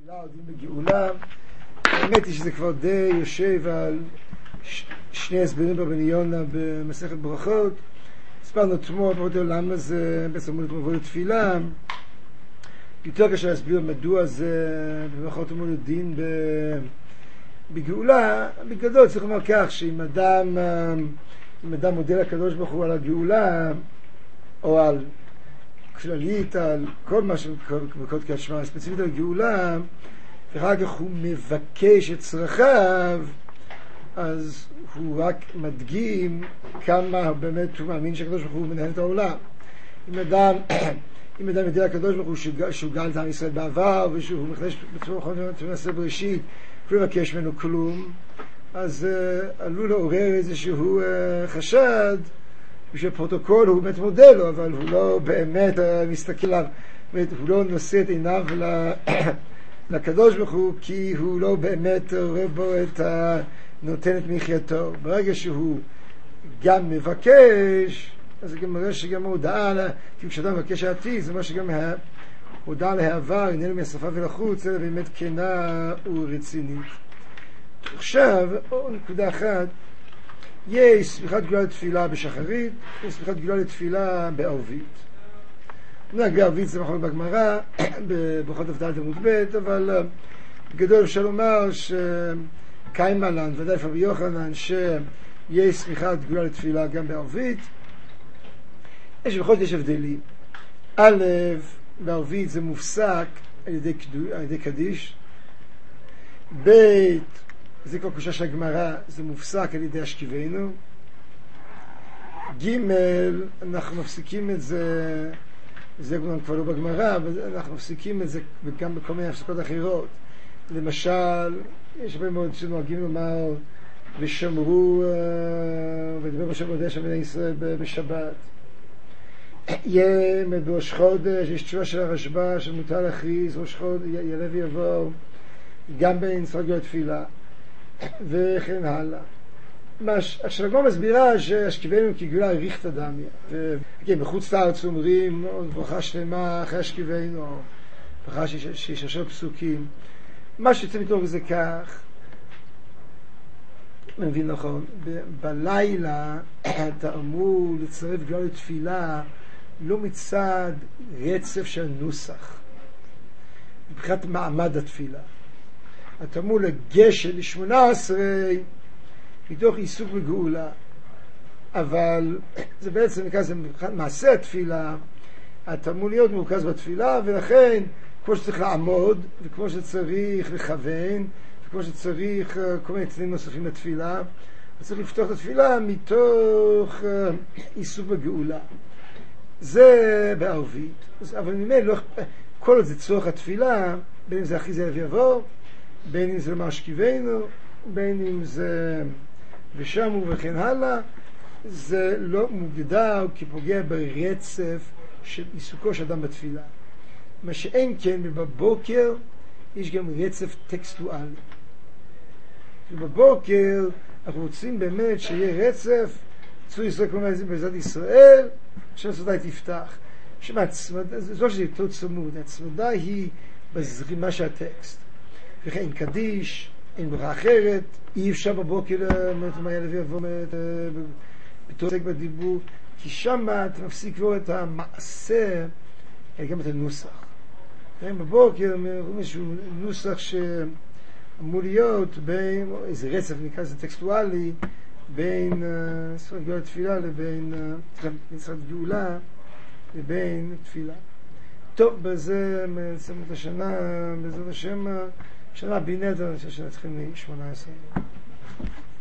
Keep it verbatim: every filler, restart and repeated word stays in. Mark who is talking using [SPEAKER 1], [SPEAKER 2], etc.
[SPEAKER 1] תפילה עודים בגאולה. האמת היא שזה כבר די יושב על ש... שני הסברים בבני יונה במסכת ברכות. הסברנו אתמול פחות או למה זה בעצם אמור לתמובו לתפילה. יותר קשה להסביר מדוע זה בברכות אמור לדין בגאולה. בגדול צריך לומר כך שאם אדם אם אדם מודה לקדוש ברוך הוא על הגאולה או על כללית על כל מה שבקוד כשמה ספציפית על גאולה, ואחר כך הוא מבקש את צרכיו, אז הוא רק מדגים כמה באמת הוא מאמין שהקדוש ברוך הוא מנהל את העולם. אם אדם אם אדם יודע לקדוש ברוך הוא שהוא גאל את עם ישראל בעבר ושהוא מחדש בצורה תמנסה בראשית הוא לא מבקש ממנו כלום, אז uh, עלול לעורר איזשהו uh, חשד שבפרוטוקול הוא באמת מודה לו, אבל הוא לא באמת uh, מסתכל עליו, הוא לא נושא את עיניו לקדוש ברוך הוא, כי הוא לא באמת רואה בו את נותן את מחייתו. ברגע שהוא גם מבקש, אז זה גם מראה שגם הודעה, כי כשאדם מבקש העתיד, זה מה שגם הודעה להעבר, איננו מהשפה ולחוץ, אלא באמת כנה ורצינית. עכשיו, עוד נקודה אחת, יש סמיכת גאולה לתפילה בשחרית, יש סמיכת גאולה לתפילה בערבית. בערבית זה מחלוקת בגמרא, בברכות דף עמוד ב', אבל בגדול אפשר לומר שקיימה לן, ודאי רבי יוחנן, שיש סמיכת גאולה לתפילה גם בערבית. יש בכל זאת יש הבדלים. א', בערבית זה מופסק על ידי, על ידי קדיש. ב', זה כל קושה של הגמרא, זה מופסק על ידי השכיבנו. ג', אנחנו מפסיקים את זה, זה כבר לא בגמרא, אבל אנחנו מפסיקים את זה גם בכל מיני הפסקות אחרות. למשל, יש הרבה מאוד שנוהגים לומר ושמרו ודבר בשם מודה שם בני ישראל בשבת. יהיה בראש חודש, יש תשובה של הרשב"א שמותר להכריז ראש חודש, יעלה ויבוא, גם בנצרת גאולה תפילה וכן הלאה. עכשיו הגמרא מסבירה שהשכיבנו כגאולה ריחתא דמיא, וכן בחוץ לארץ אומרים עוד ברכה שלמה אחרי השכיבנו, או ברכה שיש עשר פסוקים. מה שיוצא מתוך זה כך, אני מבין נכון, בלילה אתה אמור לצרף גאולה לתפילה לא מצד רצף של נוסח, מבחינת מעמד התפילה. אתה אמור לגשת לשמונה עשרה מתוך עיסוק בגאולה, אבל זה בעצם נקרא, זה מבחינת מעשה התפילה, אתה אמור להיות מורכז בתפילה, ולכן כמו שצריך לעמוד, וכמו שצריך לכוון, וכמו שצריך כל מיני תנאים נוספים לתפילה, צריך לפתוח את התפילה מתוך עיסוק בגאולה. זה בערבית, אבל ממילא לא, כל עוד זה צורך התפילה, בין אם זה אחי זה ויבוא, בין אם זה משכיבנו, בין אם זה ושמו וכן הלאה, זה לא מוגדר כפוגע ברצף של עיסוקו של אדם בתפילה. מה שאין כן, בבוקר יש גם רצף טקסטואלי. ובבוקר אנחנו רוצים באמת שיהיה רצף, צור ישראל כמו בעזרת ישראל, שהצמדה תפתח. זו שזה יותר צמוד, הצמדה היא בזרימה של הטקסט. וכן קדיש, אין ברכה אחרת, אי אפשר בבוקר מה יעלה ויבוא בתור עוסק בדיבור, כי שם אתה מפסיק כבר את המעשה, גם את הנוסח. בבוקר איזשהו נוסח שאמור להיות בין, איזה רצף נקרא לזה טקסטואלי, בין נצרת גאולה תפילה לבין נצרת גאולה לבין תפילה. טוב, בזה מסיימת השנה, בעזרת השם, שנה בינתיים, אני חושב שנתחיל מ-שמונה עשרה.